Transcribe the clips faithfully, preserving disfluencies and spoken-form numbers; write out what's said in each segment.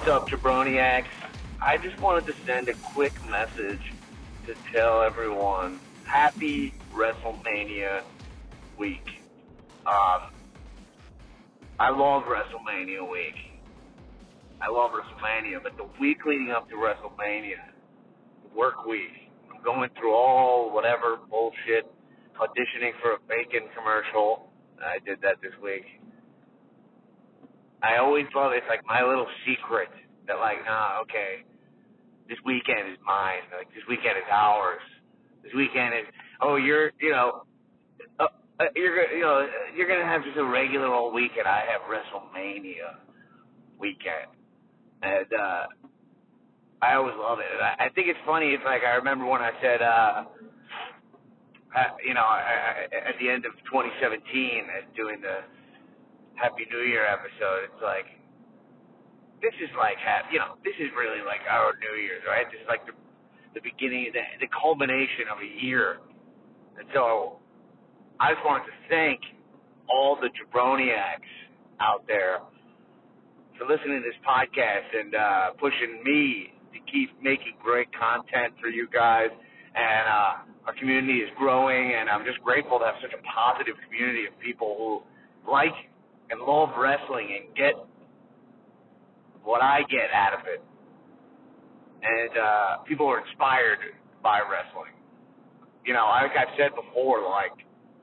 up, Jabroniacs? I just wanted to send a quick message to tell everyone happy WrestleMania week. Um, I love WrestleMania week. I love WrestleMania, but the week leading up to WrestleMania, the work week, I'm going through all whatever bullshit, auditioning for a bacon commercial. I did that this week. I always thought it's like my little secret that like, nah, okay, this weekend is mine. Like, this weekend is ours. This weekend is, oh, you're, you know, uh, uh, you're, you know, you're gonna have just a regular old weekend. I have WrestleMania weekend, and uh, I always love it. And I, I think it's funny. It's like I remember when I said, uh, uh, you know, I, I, at the end of twenty seventeen, and doing the Happy New Year episode, it's like, this is like, you know, this is really like our New Year's, right? This is like the, the beginning, the, the culmination of a year. And so I just wanted to thank all the Jabroniacs out there for listening to this podcast and uh, pushing me to keep making great content for you guys. And uh, our community is growing, and I'm just grateful to have such a positive community of people who like and love wrestling and get what I get out of it. And uh, people are inspired by wrestling. You know, like I've said before, like,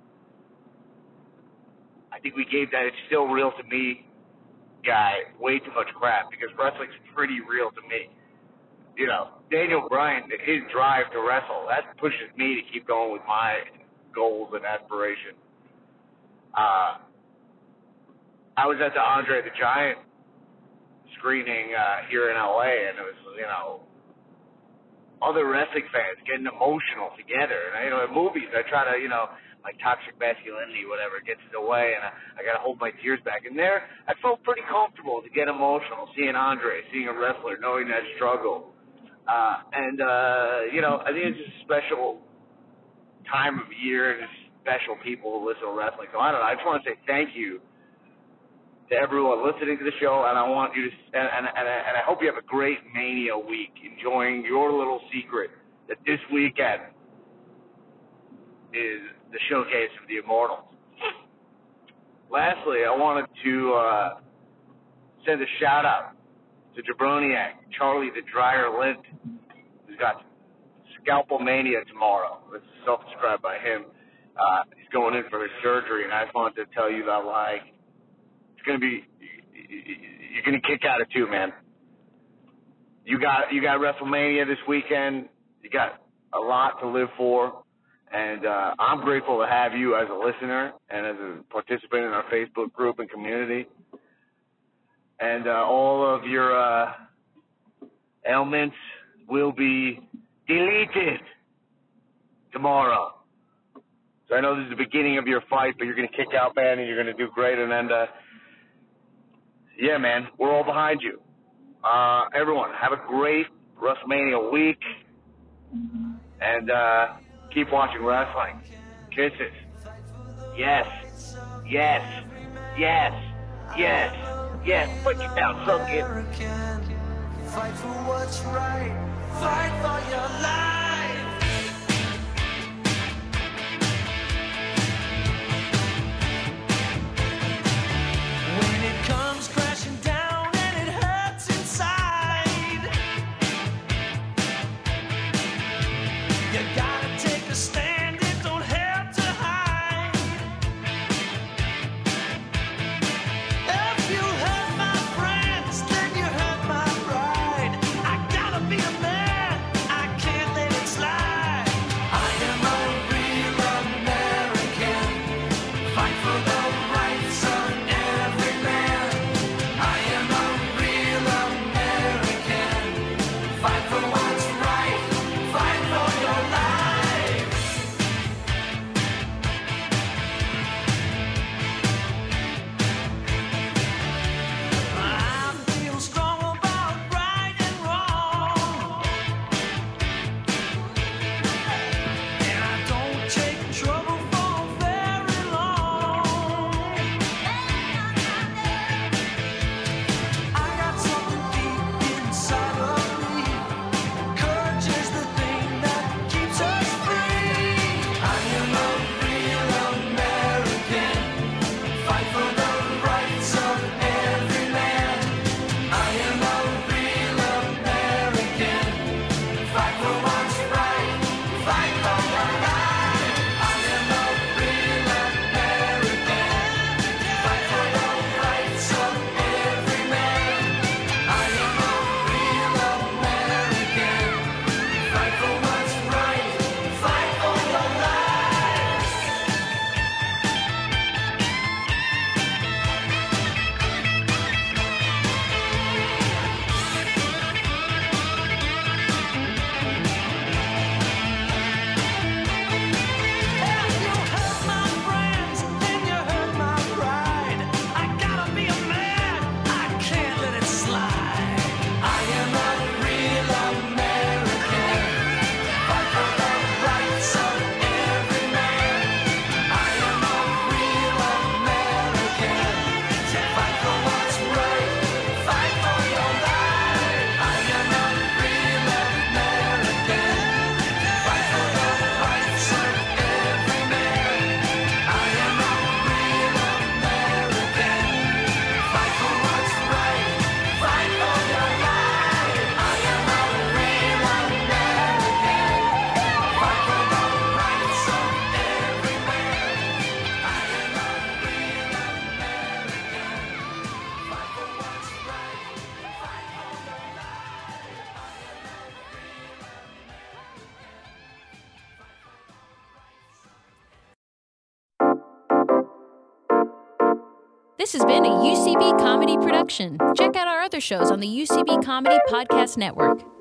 I think we gave that It's Still Real to Me guy way too much crap, because wrestling's pretty real to me. You know, Daniel Bryan, his drive to wrestle, that pushes me to keep going with my goals and aspirations. Uh, I was at the Andre the Giant screening uh, here in L A, and it was, you know, other wrestling fans getting emotional together. And, you know, in movies, I try to, you know, like toxic masculinity, whatever, gets in the way, and I, I got to hold my tears back. And there, I felt pretty comfortable to get emotional, seeing Andre, seeing a wrestler, knowing that struggle. Uh, and, uh, you know, I think it's just a special time of year, and special people who listen to wrestling. So I don't know, I just want to say thank you to everyone listening to the show, and I want you to, and, and, and, and I hope you have a great Mania week, enjoying your little secret that this weekend is the showcase of the Immortals. Lastly, I wanted to uh, send a shout out to Jabroniac, Charlie the Dryer Lint, who's got Scalpel Mania tomorrow. It's self-described by him. Uh, he's going in for his surgery, and I just wanted to tell you that, like, gonna be, you're gonna kick out of two, man. You got you got WrestleMania this weekend. You got a lot to live for, and uh, I'm grateful to have you as a listener and as a participant in our Facebook group and community. And uh, all of your uh, ailments will be deleted tomorrow. So I know this is the beginning of your fight, but you're gonna kick out, man, and you're gonna do great. And then. Uh, Yeah, man, we're all behind you. Uh, everyone, have a great WrestleMania week, and uh, keep watching wrestling. Kisses. Yes, yes, yes, yes, yes. Put your down, sunk in. Fight for what's right. Fight for your life. When it comes crashing down and it hurts inside, you gotta take a stand, it don't have to hide. If you hurt my friends, then you hurt my pride. I gotta be a man, I can't let it slide. I am a real American, fight for the rights of every man. I am a real American, fight for what's right, fight for your life. This has been a U C B Comedy production. Check out our other shows on the U C B Comedy Podcast Network.